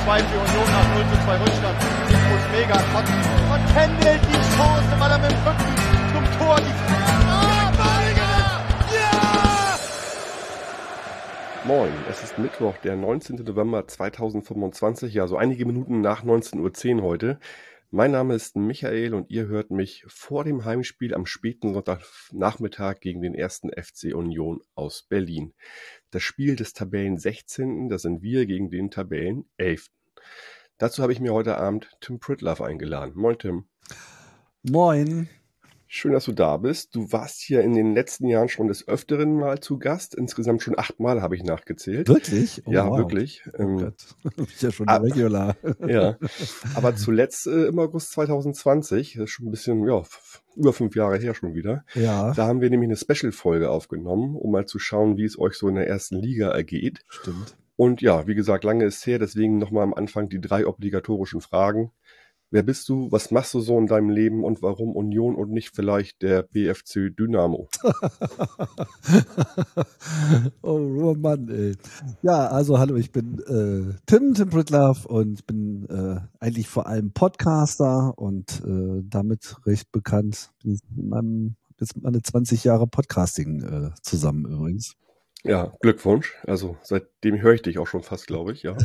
2 für Union nach 0:2 Rückstand. Nico Mega kotzen. Und Kendall die Chance, weil er mit dem Rücken zum Tor Moin, es ist Mittwoch, der 19. November 2025, ja so einige Minuten nach 19:10 Uhr heute. Mein Name ist Michael und ihr hört mich vor dem Heimspiel am späten Sonntagnachmittag gegen den 1. FC Union aus Berlin. Das Spiel des Tabellen 16., das sind wir gegen den Tabellen 11. Dazu habe ich mir heute Abend Tim Pritlove eingeladen. Moin Tim. Moin. Schön, dass du da bist. Du warst hier in den letzten Jahren schon des Öfteren mal zu Gast. Insgesamt schon 8 Mal habe ich nachgezählt. Wirklich? Oh, ja, wow. Wirklich. Oh Gott, bin ich ja schon regular. Ja, aber zuletzt im August 2020, das ist schon ein bisschen, ja, über 5 Jahre her schon wieder. Ja. Da haben wir nämlich eine Special-Folge aufgenommen, um mal zu schauen, wie es euch so in der ersten Liga ergeht. Stimmt. Und ja, wie gesagt, lange ist her, deswegen nochmal am Anfang die 3 obligatorischen Fragen. Wer bist du, was machst du so in deinem Leben und warum Union und nicht vielleicht der BFC Dynamo? Oh Mann, ey. Ja, also hallo, ich bin Tim Pritlove und bin eigentlich vor allem Podcaster und damit recht bekannt. Jetzt meine 20 Jahre Podcasting zusammen übrigens. Ja, Glückwunsch. Also seitdem höre ich dich auch schon fast, glaube ich, ja.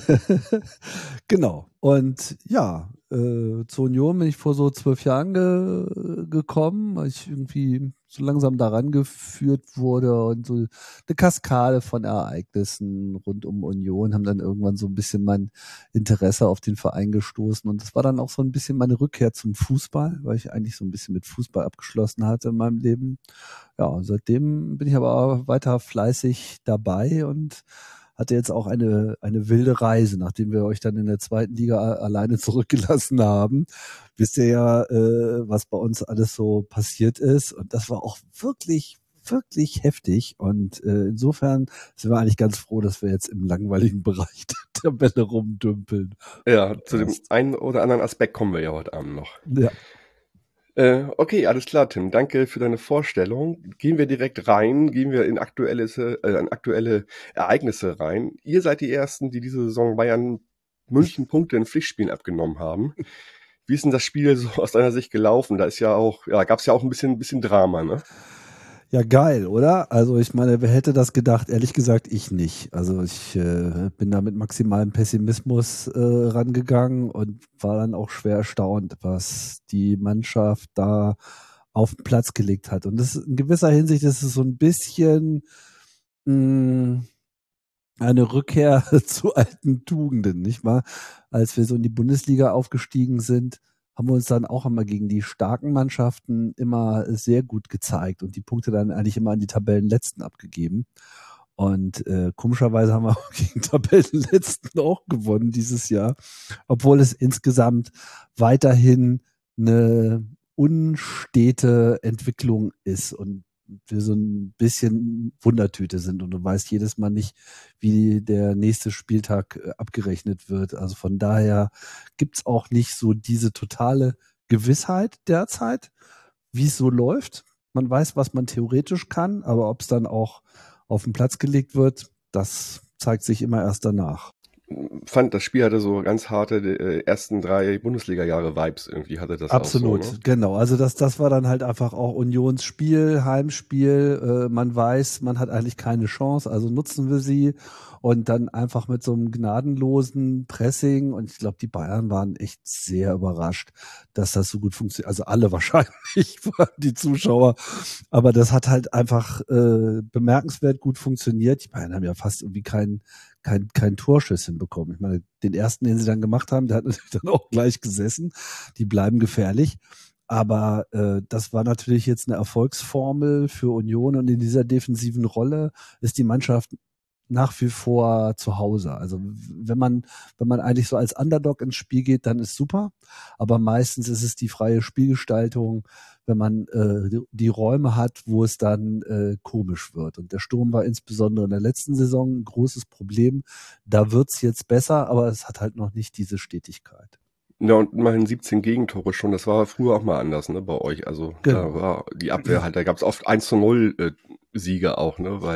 Genau. Und ja, zur Union bin ich vor so 12 Jahren gekommen, weil ich irgendwie so langsam daran geführt wurde und so eine Kaskade von Ereignissen rund um Union haben dann irgendwann so ein bisschen mein Interesse auf den Verein gestoßen und das war dann auch so ein bisschen meine Rückkehr zum Fußball, weil ich eigentlich so ein bisschen mit Fußball abgeschlossen hatte in meinem Leben. Ja, und seitdem bin ich aber weiter fleißig dabei und hatte jetzt auch eine wilde Reise, nachdem wir euch dann in der 2. Liga alleine zurückgelassen haben. Wisst ihr ja, was bei uns alles so passiert ist. Und das war auch wirklich, wirklich heftig. Und insofern sind wir eigentlich ganz froh, dass wir jetzt im langweiligen Bereich der Tabelle rumdümpeln. Ja, zu dem einen oder anderen Aspekt kommen wir ja heute Abend noch. Ja. Okay, alles klar, Tim. Danke für deine Vorstellung. Gehen wir direkt rein, gehen wir in aktuelle Ereignisse rein. Ihr seid die Ersten, die diese Saison Bayern München Punkte in Pflichtspielen abgenommen haben. Wie ist denn das Spiel so aus deiner Sicht gelaufen? Da ist ja auch, ja, gab es ja auch ein bisschen Drama, ne? Ja, geil, oder? Also ich meine, wer hätte das gedacht? Ehrlich gesagt, ich nicht. Also ich bin da mit maximalem Pessimismus rangegangen und war dann auch schwer erstaunt, was die Mannschaft da auf den Platz gelegt hat. Und das in gewisser Hinsicht ist es so ein bisschen eine Rückkehr zu alten Tugenden, nicht wahr? Als wir so in die Bundesliga aufgestiegen sind, haben wir uns dann auch immer gegen die starken Mannschaften immer sehr gut gezeigt und die Punkte dann eigentlich immer an die Tabellenletzten abgegeben. Und komischerweise haben wir auch gegen Tabellenletzten auch gewonnen dieses Jahr, obwohl es insgesamt weiterhin eine unstete Entwicklung ist und wir so ein bisschen Wundertüte sind und du weißt jedes Mal nicht, wie der nächste Spieltag abgerechnet wird. Also von daher gibt's auch nicht so diese totale Gewissheit derzeit, wie es so läuft. Man weiß, was man theoretisch kann, aber ob es dann auch auf den Platz gelegt wird, das zeigt sich immer erst danach. Fand, das Spiel hatte so ganz harte ersten 3 Bundesliga-Jahre Vibes irgendwie, hatte das absolut, auch so, ne? Genau. Also das war dann halt einfach auch Unionsspiel, Heimspiel. Man weiß, man hat eigentlich keine Chance, also nutzen wir sie und dann einfach mit so einem gnadenlosen Pressing und ich glaube, die Bayern waren echt sehr überrascht, dass das so gut funktioniert. Also alle wahrscheinlich, die Zuschauer, aber das hat halt einfach bemerkenswert gut funktioniert. Die Bayern haben ja fast irgendwie kein Torschuss hinbekommen. Ich meine, den ersten, den sie dann gemacht haben, der hat natürlich dann auch gleich gesessen. Die bleiben gefährlich. Aber das war natürlich jetzt eine Erfolgsformel für Union und in dieser defensiven Rolle ist die Mannschaft nach wie vor zu Hause. Also wenn man eigentlich so als Underdog ins Spiel geht, dann ist super. Aber meistens ist es die freie Spielgestaltung, wenn man die Räume hat, wo es dann komisch wird. Und der Sturm war insbesondere in der letzten Saison ein großes Problem. Da wird's jetzt besser, aber es hat halt noch nicht diese Stetigkeit. Ja, und immerhin 17 Gegentore schon. Das war früher auch mal anders, ne, bei euch. Also genau. Da war die Abwehr halt, da gab es oft 1:0 Siege auch, ne, weil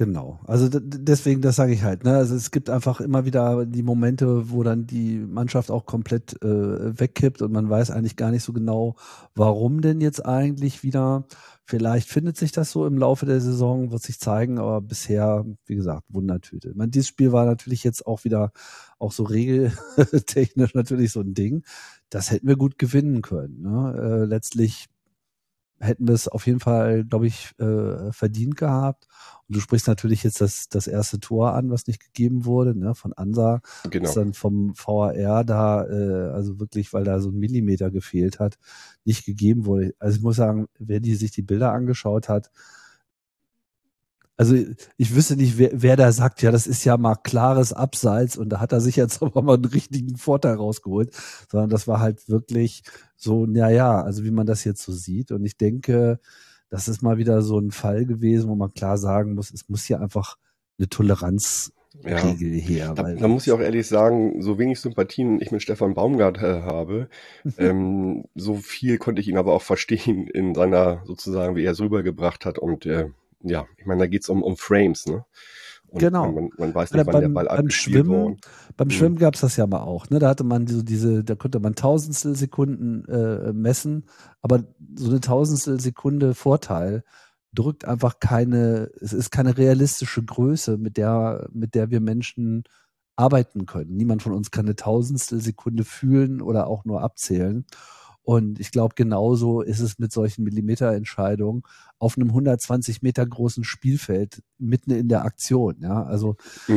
Genau. Also deswegen, das sage ich halt. Ne? Also es gibt einfach immer wieder die Momente, wo dann die Mannschaft auch komplett wegkippt und man weiß eigentlich gar nicht so genau, warum denn jetzt eigentlich wieder. Vielleicht findet sich das so im Laufe der Saison, wird sich zeigen, aber bisher, wie gesagt, Wundertüte. Ich meine, dieses Spiel war natürlich jetzt auch wieder auch so regeltechnisch natürlich so ein Ding. Das hätten wir gut gewinnen können. Ne? Letztlich hätten wir es auf jeden Fall, glaube ich, verdient gehabt. Und du sprichst natürlich jetzt das erste Tor an, was nicht gegeben wurde, ne, von Ansa. Genau. Ist dann vom VAR da, also wirklich, weil da so ein Millimeter gefehlt hat, nicht gegeben wurde. Also ich muss sagen, wer sich die Bilder angeschaut hat, also ich wüsste nicht, wer da sagt, ja, das ist ja mal klares Abseits und da hat er sich jetzt aber mal einen richtigen Vorteil rausgeholt, sondern das war halt wirklich so, naja, also wie man das jetzt so sieht. Und ich denke, das ist mal wieder so ein Fall gewesen, wo man klar sagen muss, es muss hier einfach eine Toleranzregel her. Da muss ich auch ehrlich sagen, so wenig Sympathien ich mit Stefan Baumgart habe, so viel konnte ich ihn aber auch verstehen in seiner, sozusagen, wie er es rübergebracht hat und ja, ich meine, da geht's um Frames, ne? Und genau. man weiß nicht, wann der Ball abgespielt worden. Beim Schwimmen gab's das ja mal auch, ne? Da hatte man da konnte man Tausendstel Sekunden messen, aber so eine Tausendstel Sekunde Vorteil drückt einfach es ist keine realistische Größe, mit der wir Menschen arbeiten können. Niemand von uns kann eine Tausendstel Sekunde fühlen oder auch nur abzählen. Und ich glaube, genauso ist es mit solchen Millimeterentscheidungen auf einem 120 Meter großen Spielfeld mitten in der Aktion. Ja, also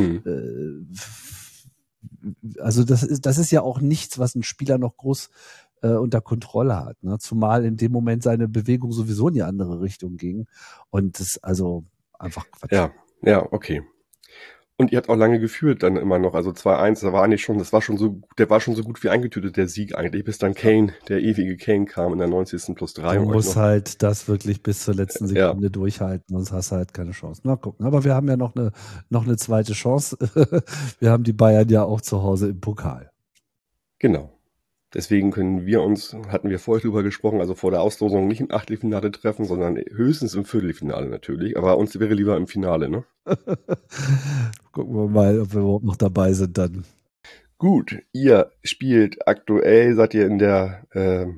das ist ja auch nichts, was ein Spieler noch groß unter Kontrolle hat. Ne? Zumal in dem Moment seine Bewegung sowieso in die andere Richtung ging. Und das also einfach Quatsch. Ja, okay. Und ihr habt auch lange geführt dann immer noch, also 2-1, der war schon so gut wie eingetütet, der Sieg eigentlich, bis dann Kane, der ewige Kane kam in der 90. plus 3. Du musst halt das wirklich bis zur letzten Sekunde durchhalten, sonst hast du halt keine Chance. Mal gucken. Aber wir haben ja noch eine zweite Chance. Wir haben die Bayern ja auch zu Hause im Pokal. Genau. Deswegen hatten wir vorher drüber gesprochen, also vor der Auslosung nicht im Achtelfinale treffen, sondern höchstens im Viertelfinale natürlich. Aber uns wäre lieber im Finale, ne? Gucken wir mal, ob wir überhaupt noch dabei sind dann. Gut, ihr spielt aktuell, seid ihr in der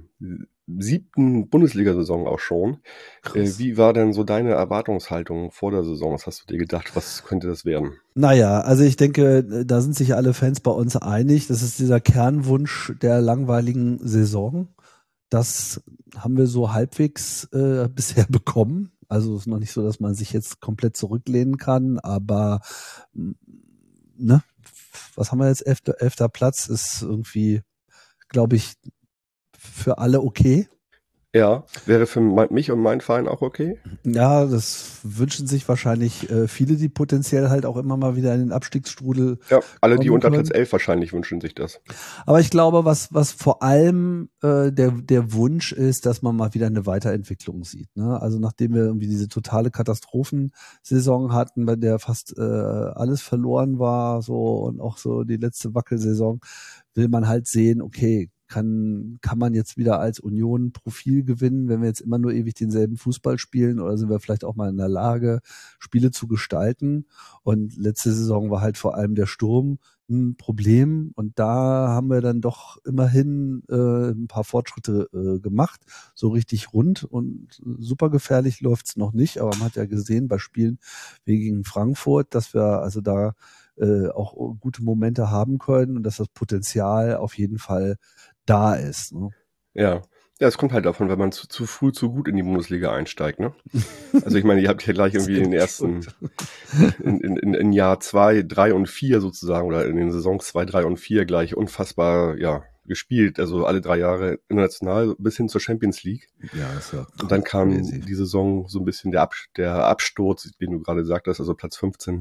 7. Bundesliga-Saison auch schon. Wie war denn so deine Erwartungshaltung vor der Saison? Was hast du dir gedacht, was könnte das werden? Naja, also ich denke, da sind sich alle Fans bei uns einig. Das ist dieser Kernwunsch der langweiligen Saison. Das haben wir so halbwegs bisher bekommen. Also es ist noch nicht so, dass man sich jetzt komplett zurücklehnen kann, aber ne, was haben wir jetzt? 11. Platz ist irgendwie, glaube ich, für alle okay. Ja, wäre für mich und meinen Verein auch okay? Ja, das wünschen sich wahrscheinlich viele, die potenziell halt auch immer mal wieder in den Abstiegsstrudel. Ja, alle, die unter Platz 11 wahrscheinlich wünschen sich das. Aber ich glaube, was vor allem der Wunsch ist, dass man mal wieder eine Weiterentwicklung sieht. Ne? Also nachdem wir irgendwie diese totale Katastrophensaison hatten, bei der fast alles verloren war, so und auch so die letzte Wackelsaison, will man halt sehen, okay, kann man jetzt wieder als Union Profil gewinnen, wenn wir jetzt immer nur ewig denselben Fußball spielen, oder sind wir vielleicht auch mal in der Lage, Spiele zu gestalten? Und letzte Saison war halt vor allem der Sturm ein Problem, und da haben wir dann doch immerhin ein paar Fortschritte gemacht, so richtig rund, und super gefährlich läuft's noch nicht, aber man hat ja gesehen bei Spielen wie gegen Frankfurt, dass wir also da auch gute Momente haben können und dass das Potenzial auf jeden Fall da ist. Ne? Ja, es kommt halt davon, wenn man zu früh zu gut in die Bundesliga einsteigt. Ne? Also ich meine, ihr habt ja gleich irgendwie in den ersten, in Jahr 2, 3 und 4 sozusagen, oder in den Saisons 2, 3 und 4 gleich unfassbar gespielt. Also alle 3 Jahre international bis hin zur Champions League. Ja, ist ja und dann kam die Saison so ein bisschen der Absturz, den du gerade sagtest, also Platz 15.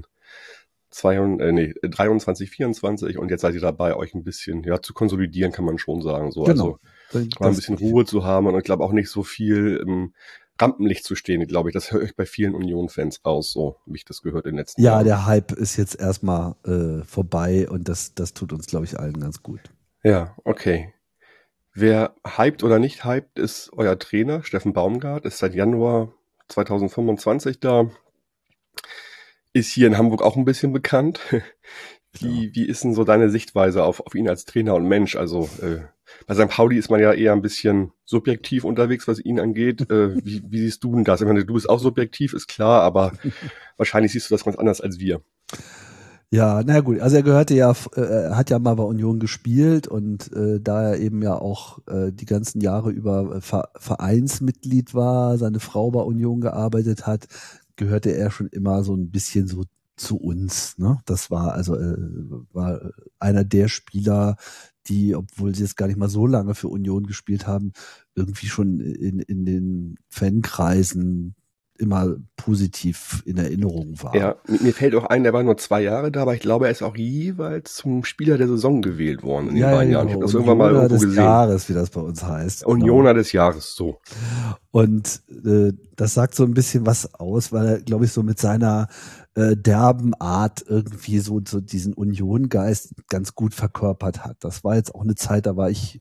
23, 24, und jetzt seid ihr dabei, euch ein bisschen zu konsolidieren, kann man schon sagen. So. Genau. Also mal ein bisschen Ruhe zu haben, und ich glaube auch nicht so viel im Rampenlicht zu stehen, glaube ich. Das höre ich bei vielen Union-Fans aus, so wie ich das gehört in den letzten Jahren. Ja, der Hype ist jetzt erstmal vorbei, und das tut uns, glaube ich, allen ganz gut. Ja, okay. Wer hypt oder nicht hypt, ist euer Trainer, Steffen Baumgart, ist seit Januar 2025 da. ist hier in Hamburg auch ein bisschen bekannt. Wie ist denn so deine Sichtweise auf ihn als Trainer und Mensch? Also bei St. Pauli ist man ja eher ein bisschen subjektiv unterwegs, was ihn angeht. Wie siehst du denn das? Ich meine, du bist auch subjektiv, ist klar, aber wahrscheinlich siehst du das ganz anders als wir. Ja, na gut, also er hat ja mal bei Union gespielt und da er eben ja auch die ganzen Jahre über Vereinsmitglied war, seine Frau bei Union gearbeitet hat, gehörte er schon immer so ein bisschen so zu uns, ne? Das war war einer der Spieler, die, obwohl sie jetzt gar nicht mal so lange für Union gespielt haben, irgendwie schon in den Fankreisen immer positiv in Erinnerung war. Ja, mir fällt auch ein, der war nur 2 Jahre da, aber ich glaube, er ist auch jeweils zum Spieler der Saison gewählt worden in den beiden Jahren. Ich habe das irgendwann mal irgendwo gesehen. Unioner des Jahres, wie das bei uns heißt. Unioner des Jahres, so. Und das sagt so ein bisschen was aus, weil er, glaube ich, so mit seiner derben Art irgendwie so diesen Union-Geist ganz gut verkörpert hat. Das war jetzt auch eine Zeit, da war ich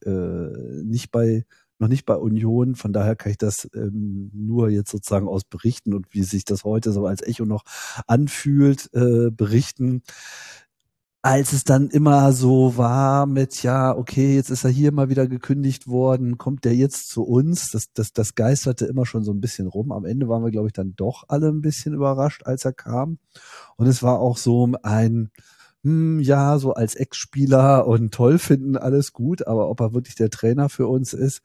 noch nicht bei Union, von daher kann ich das nur jetzt sozusagen aus Berichten und wie sich das heute so als Echo noch anfühlt, berichten. Als es dann immer so war mit, ja, okay, jetzt ist er hier mal wieder gekündigt worden, kommt der jetzt zu uns? Das geisterte immer schon so ein bisschen rum. Am Ende waren wir, glaube ich, dann doch alle ein bisschen überrascht, als er kam. Und es war auch so ein, ja, so als Ex-Spieler und toll finden, alles gut, aber ob er wirklich der Trainer für uns ist,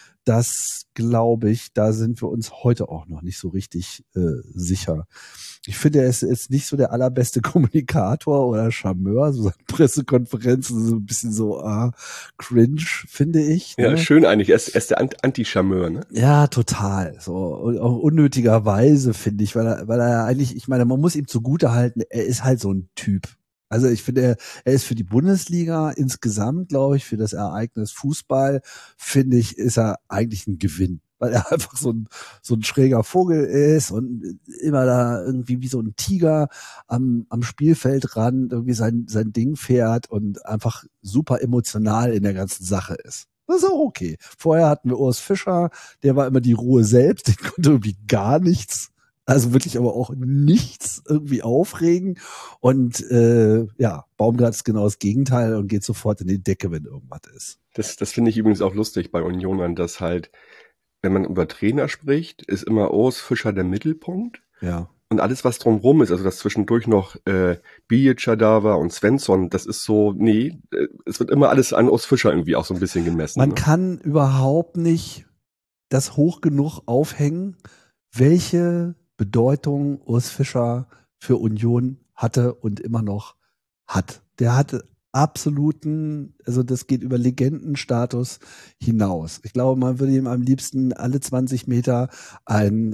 das glaube ich, da sind wir uns heute auch noch nicht so richtig sicher. Ich finde, er ist jetzt nicht so der allerbeste Kommunikator oder Charmeur, so Pressekonferenzen, so ein bisschen so cringe, finde ich. Ja, ne? Schön eigentlich. Er ist der Anti-Charmeur, ne? Ja, total. So, und auch unnötigerweise, finde ich, weil er eigentlich, ich meine, man muss ihm zugute halten, er ist halt so ein Typ. Also ich finde, er ist für die Bundesliga insgesamt, glaube ich, für das Ereignis Fußball, finde ich, ist er eigentlich ein Gewinn. Weil er einfach so ein schräger Vogel ist und immer da irgendwie wie so ein Tiger am Spielfeldrand irgendwie sein Ding fährt und einfach super emotional in der ganzen Sache ist. Das ist auch okay. Vorher hatten wir Urs Fischer, der war immer die Ruhe selbst, den konnte irgendwie gar nichts. Also wirklich aber auch nichts irgendwie aufregen. Und Baumgart ist genau das Gegenteil und geht sofort in die Decke, wenn irgendwas ist. Das finde ich übrigens auch lustig bei Unionern, dass halt, wenn man über Trainer spricht, ist immer Urs Fischer der Mittelpunkt. Ja. Und alles, was drumherum ist, also dass zwischendurch noch Bilica da war und Svensson, das ist so, es wird immer alles an Urs Fischer irgendwie auch so ein bisschen gemessen. Man kann überhaupt nicht das hoch genug aufhängen, welche Bedeutung Urs Fischer für Union hatte und immer noch hat. Der hatte absoluten, also das geht über Legendenstatus hinaus. Ich glaube, man würde ihm am liebsten alle 20 Meter ein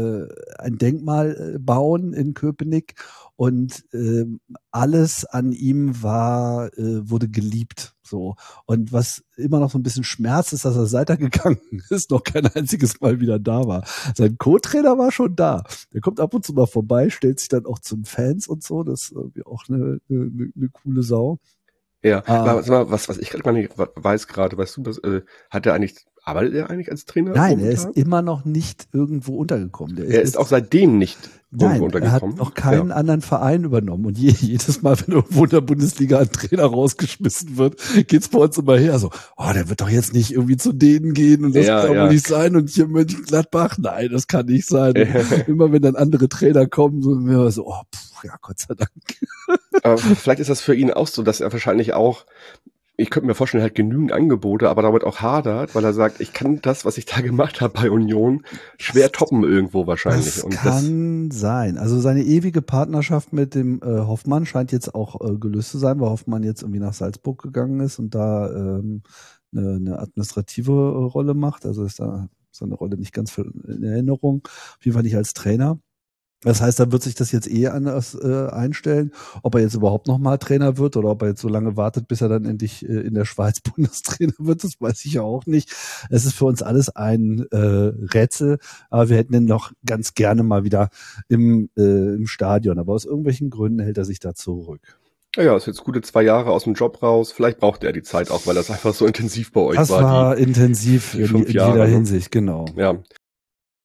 Denkmal bauen in Köpenick und alles an ihm wurde geliebt. So. Und was immer noch so ein bisschen schmerzt, ist, dass er seit er gegangen ist, noch kein einziges Mal wieder da war. Sein Co-Trainer war schon da. Der kommt ab und zu mal vorbei, stellt sich dann auch zu den Fans und so. Das ist irgendwie auch eine coole Sau. Ja, was ich gerade mal nicht weiß gerade, weißt du, arbeitet er eigentlich als Trainer? Nein, er ist immer noch nicht irgendwo untergekommen. Er ist auch seitdem nicht irgendwo untergekommen. Er hat noch keinen anderen Verein übernommen. Und jedes Mal, wenn irgendwo in der Bundesliga ein Trainer rausgeschmissen wird, geht's bei uns immer her. So, der wird doch jetzt nicht irgendwie zu denen gehen und das kann wohl nicht sein. Und hier in Mönchengladbach, nein, das kann nicht sein. Immer wenn dann andere Trainer kommen, so, ja, Gott sei Dank. Aber vielleicht ist das für ihn auch so, dass er wahrscheinlich auch, ich könnte mir vorstellen, er hat genügend Angebote, aber damit auch hadert, weil er sagt, ich kann das, was ich da gemacht habe bei Union, schwer toppen irgendwo wahrscheinlich. Das kann sein. Also seine ewige Partnerschaft mit dem Hoffmann scheint jetzt auch gelöst zu sein, weil Hoffmann jetzt irgendwie nach Salzburg gegangen ist und da eine administrative Rolle macht. Also ist da seine Rolle nicht ganz in Erinnerung. Auf jeden Fall nicht als Trainer. Das heißt, da wird sich das jetzt anders einstellen, ob er jetzt überhaupt nochmal Trainer wird oder ob er jetzt so lange wartet, bis er dann endlich in der Schweiz Bundestrainer wird, das weiß ich ja auch nicht. Es ist für uns alles ein Rätsel, aber wir hätten ihn noch ganz gerne mal wieder im Stadion. Aber aus irgendwelchen Gründen hält er sich da zurück. Ja, ist jetzt gute 2 Jahre aus dem Job raus. Vielleicht braucht er die Zeit auch, weil das einfach so intensiv bei euch war. Das war intensiv in jeder Hinsicht, genau. Ja.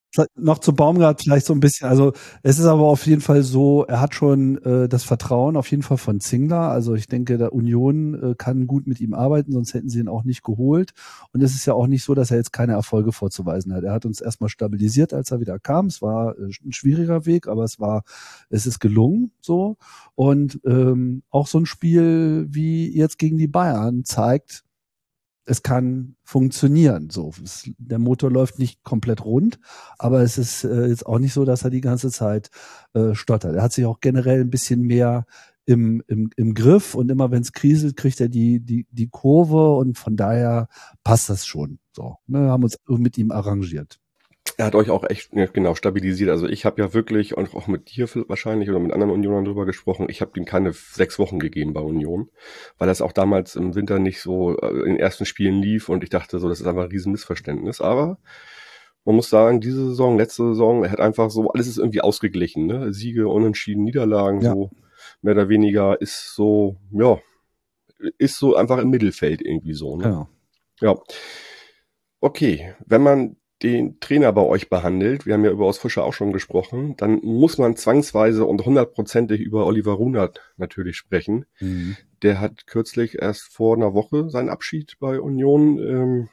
Noch zu Baumgart vielleicht so ein bisschen, also es ist aber auf jeden Fall so, er hat schon das Vertrauen auf jeden Fall von Zingler, also ich denke, der Union kann gut mit ihm arbeiten, sonst hätten sie ihn auch nicht geholt und es ist ja auch nicht so, dass er jetzt keine Erfolge vorzuweisen hat. Er hat uns erstmal stabilisiert, als er wieder kam, es war ein schwieriger Weg, aber es ist gelungen so und auch so ein Spiel wie jetzt gegen die Bayern zeigt, es kann funktionieren. So, der Motor läuft nicht komplett rund, aber es ist jetzt auch nicht so, dass er die ganze Zeit stottert. Er hat sich auch generell ein bisschen mehr im Griff und immer wenn es kriselt, kriegt er die Kurve und von daher passt das schon. So, ne, haben uns mit ihm arrangiert. Er hat euch auch echt genau stabilisiert. Also ich habe ja wirklich, und auch mit dir wahrscheinlich oder mit anderen Unionern drüber gesprochen, ich habe ihm keine 6 Wochen gegeben bei Union, weil das auch damals im Winter nicht so in den ersten Spielen lief und ich dachte so, das ist einfach ein riesen Missverständnis. Aber man muss sagen, diese Saison, letzte Saison, er hat einfach so, alles ist irgendwie ausgeglichen. Ne? Siege, Unentschieden, Niederlagen, Ja. so mehr oder weniger ist so, ja, ist so einfach im Mittelfeld irgendwie so. Ne? Genau. Ja. Okay, wenn man den Trainer bei euch behandelt, wir haben ja über Urs Fischer auch schon gesprochen, dann muss man zwangsweise und 100%ig über Oliver Runert natürlich sprechen. Mhm. Der hat kürzlich erst vor einer Woche seinen Abschied bei Union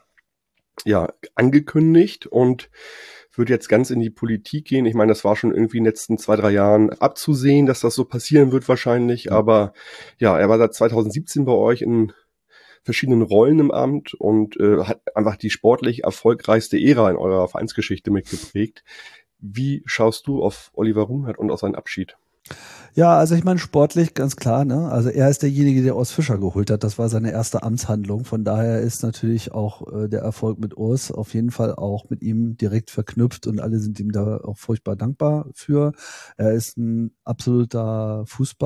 angekündigt und wird jetzt ganz in die Politik gehen. Ich meine, das war schon irgendwie in den letzten 2-3 Jahren abzusehen, dass das so passieren wird wahrscheinlich, aber ja, er war seit 2017 bei euch in verschiedenen Rollen im Amt und hat einfach die sportlich erfolgreichste Ära in eurer Vereinsgeschichte mitgeprägt. Wie schaust du auf Oliver Runert und auf seinen Abschied? Ja, also ich meine sportlich ganz klar, ne? Also er ist derjenige, der Urs Fischer geholt hat. Das war seine erste Amtshandlung. Von daher ist natürlich auch der Erfolg mit Urs auf jeden Fall auch mit ihm direkt verknüpft und alle sind ihm da auch furchtbar dankbar für. Er ist ein absoluter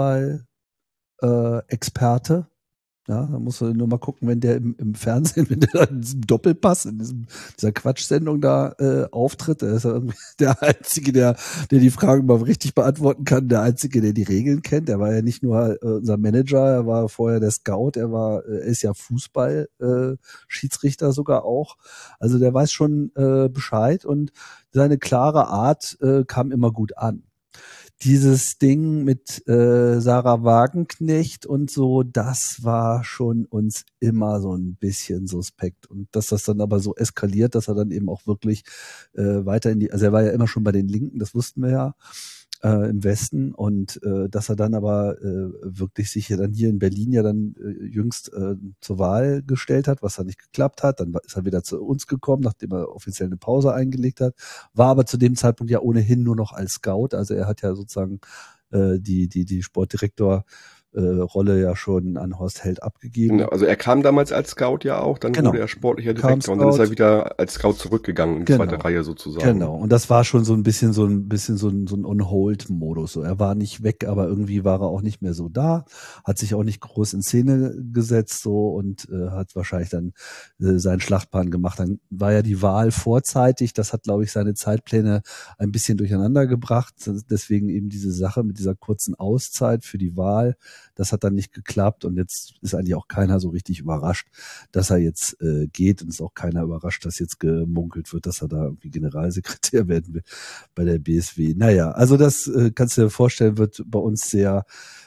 Fußball-Experte. Ja, da musst du nur mal gucken, wenn der im Fernsehen, wenn der in diesem Doppelpass, in dieser Quatschsendung da auftritt, der ist ja irgendwie der Einzige, der die Fragen mal richtig beantworten kann, der Einzige, der die Regeln kennt. Er war ja nicht nur unser Manager, er war vorher der Scout, er ist ja Fußball-Schiedsrichter sogar auch. Also der weiß schon Bescheid und seine klare Art kam immer gut an. Dieses Ding mit Sarah Wagenknecht und so, das war schon uns immer so ein bisschen suspekt. Und dass das dann aber so eskaliert, dass er dann eben auch wirklich weiter also er war ja immer schon bei den Linken, das wussten wir ja, im Westen und dass er dann aber wirklich sich ja dann hier in Berlin ja dann jüngst zur Wahl gestellt hat, was dann nicht geklappt hat. Dann ist er wieder zu uns gekommen, nachdem er offiziell eine Pause eingelegt hat, war aber zu dem Zeitpunkt ja ohnehin nur noch als Scout. Also er hat ja sozusagen die Sportdirektor Rolle ja schon an Horst Held abgegeben. Genau, also er kam damals als Scout ja auch, dann wurde er sportlicher Direktor und dann ist er wieder als Scout zurückgegangen in die zweite Reihe sozusagen. Genau, und das war schon so ein bisschen so ein On-Hold-Modus. So, er war nicht weg, aber irgendwie war er auch nicht mehr so da, hat sich auch nicht groß in Szene gesetzt so und hat wahrscheinlich dann seinen Schlachtplan gemacht. Dann war ja die Wahl vorzeitig, das hat, glaube ich, seine Zeitpläne ein bisschen durcheinander gebracht. Deswegen eben diese Sache mit dieser kurzen Auszeit für die Wahl. Das hat dann nicht geklappt und jetzt ist eigentlich auch keiner so richtig überrascht, dass er jetzt geht und ist auch keiner überrascht, dass jetzt gemunkelt wird, dass er da irgendwie Generalsekretär werden will bei der BSW. Naja, also das kannst du dir vorstellen, wird bei uns sehr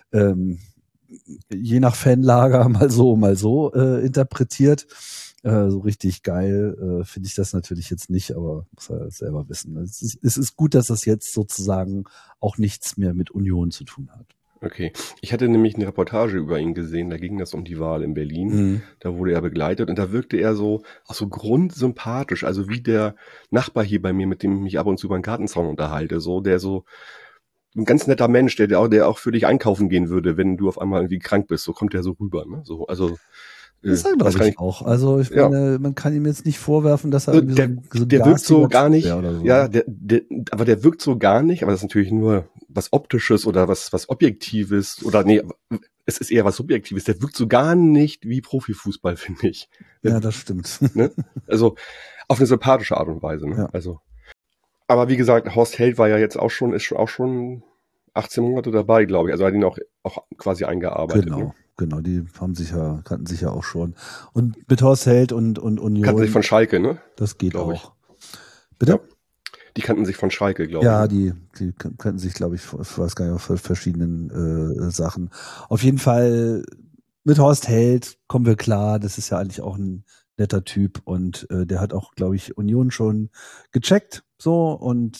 je nach Fanlager mal so interpretiert. So richtig geil finde ich das natürlich jetzt nicht, aber muss er selber wissen. Es ist gut, dass das jetzt sozusagen auch nichts mehr mit Union zu tun hat. Okay. Ich hatte nämlich eine Reportage über ihn gesehen, da ging das um die Wahl in Berlin. Mhm. Da wurde er begleitet und da wirkte er so, auch so grundsympathisch, also wie der Nachbar hier bei mir, mit dem ich mich ab und zu über den Gartenzaun unterhalte, so, der so ein ganz netter Mensch, der auch für dich einkaufen gehen würde, wenn du auf einmal irgendwie krank bist, so kommt der so rüber, ne? So, also das glaube ich auch. Also ich meine, man kann ihm jetzt nicht vorwerfen, dass er so der wirkt so gar nicht. So. Ja, aber der wirkt so gar nicht. Aber das ist natürlich nur was Optisches oder was Objektives oder nee, es ist eher was Subjektives. Der wirkt so gar nicht wie Profifußball, finde ich. Ja, das stimmt. Ne? Also auf eine sympathische Art und Weise. Ne? Ja. Also, aber wie gesagt, Horst Held war ja jetzt ist auch schon 18 Monate dabei, glaube ich. Also hat ihn auch quasi eingearbeitet. Genau. Ne? Genau, die kannten sich ja auch schon. Und mit Horst Held und Union. Kannten sich von Schalke, ne? Das geht auch. Bitte? Die kannten sich von Schalke, glaube Ja, ich. Ne? die kannten sich, glaube ich, ich weiß gar nicht, auf verschiedenen Sachen. Auf jeden Fall mit Horst Held kommen wir klar. Das ist ja eigentlich auch ein netter Typ und der hat auch, glaube ich, Union schon gecheckt. So und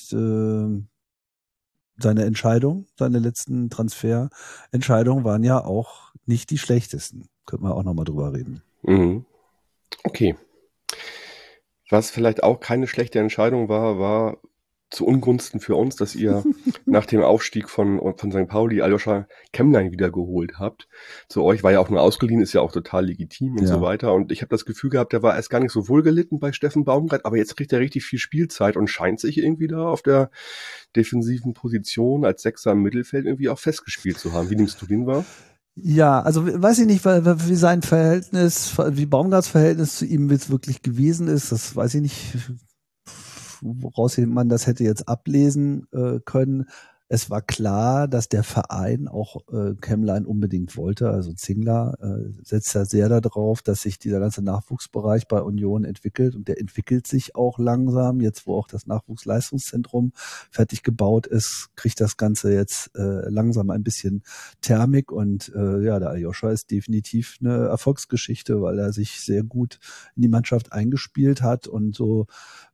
seine letzten Transferentscheidungen waren ja auch nicht die schlechtesten. Könnten wir auch nochmal drüber reden. Mhm. Okay. Was vielleicht auch keine schlechte Entscheidung war zu Ungunsten für uns, dass ihr nach dem Aufstieg von St. Pauli Aljoscha Kemmlein wiedergeholt habt. Zu euch war ja auch nur ausgeliehen, ist ja auch total legitim und Ja. so weiter. Und ich habe das Gefühl gehabt, der war erst gar nicht so wohlgelitten bei Steffen Baumgart, aber jetzt kriegt er richtig viel Spielzeit und scheint sich irgendwie da auf der defensiven Position als Sechser im Mittelfeld irgendwie auch festgespielt zu haben. Wie nimmst du den wahr? Ja, also weiß ich nicht, wie sein Verhältnis, wie Baumgarts Verhältnis zu ihm jetzt wirklich gewesen ist, das weiß ich nicht, woraus man das hätte jetzt ablesen können. Es war klar, dass der Verein auch Kemmlein unbedingt wollte. Also Zingler setzt ja sehr darauf, dass sich dieser ganze Nachwuchsbereich bei Union entwickelt und der entwickelt sich auch langsam. Jetzt, wo auch das Nachwuchsleistungszentrum fertig gebaut ist, kriegt das Ganze jetzt langsam ein bisschen Thermik und ja, der Aljoscha ist definitiv eine Erfolgsgeschichte, weil er sich sehr gut in die Mannschaft eingespielt hat und so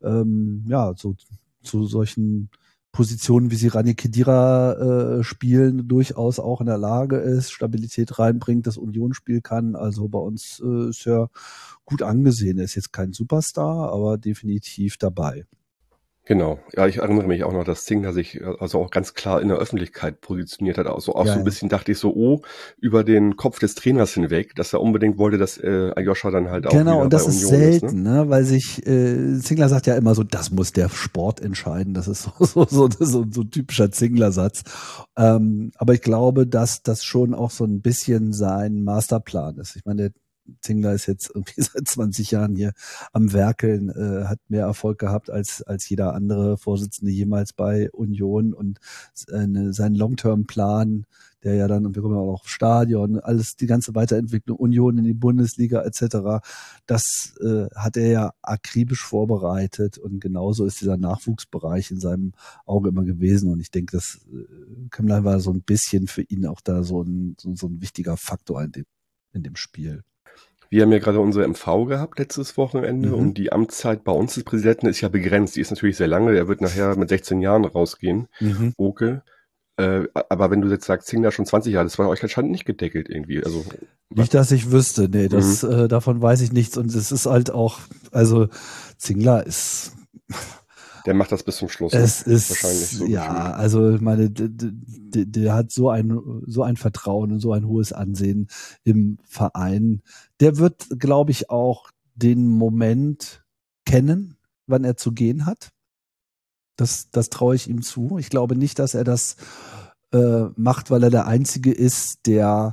ja, so zu solchen Positionen, wie sie Rani Khedira spielen, durchaus auch in der Lage ist, Stabilität reinbringt, das Union-Spiel kann. Also bei uns ist ja gut angesehen. Er ist jetzt kein Superstar, aber definitiv dabei. Genau. Ja, ich erinnere mich auch noch, dass Zingler sich also auch ganz klar in der Öffentlichkeit positioniert hat. Also auch Ja, so ein bisschen dachte ich so, oh, über den Kopf des Trainers hinweg, dass er unbedingt wollte, dass Aljoscha dann halt auch genau, wieder und das bei ist Union ist. selten, ne? Weil sich Zingler sagt ja immer so, das muss der Sport entscheiden. Das ist so ein typischer Zingler-Satz. Aber ich glaube, dass das schon auch so ein bisschen sein Masterplan ist. Ich meine, der Zingler ist jetzt irgendwie seit 20 Jahren hier am Werkeln, hat mehr Erfolg gehabt als jeder andere Vorsitzende jemals bei Union und sein Long-Term-Plan, der ja dann, und wir kommen ja auch noch auf Stadion, alles, die ganze Weiterentwicklung, Union in die Bundesliga etc., das hat er ja akribisch vorbereitet und genauso ist dieser Nachwuchsbereich in seinem Auge immer gewesen und ich denke, dass Kemmlein war so ein bisschen für ihn auch da so ein wichtiger Faktor in dem Spiel. Wir haben ja gerade unsere MV gehabt letztes Wochenende und die Amtszeit bei uns des Präsidenten ist ja begrenzt. Die ist natürlich sehr lange. Er wird nachher mit 16 Jahren rausgehen. Oke. Aber wenn du jetzt sagst, Zingler schon 20 Jahre, das war euch anscheinend nicht gedeckelt irgendwie. Also, nicht, dass ich wüsste, nee, das, davon weiß ich nichts und es ist halt auch, also Zingler ist... Der macht das bis zum Schluss. Es ist wahrscheinlich so ja, gefühlt. also ich meine, der hat so ein Vertrauen und so ein hohes Ansehen im Verein. Der wird, glaube ich, auch den Moment kennen, wann er zu gehen hat. Das traue ich ihm zu. Ich glaube nicht, dass er das macht, weil er der Einzige ist, der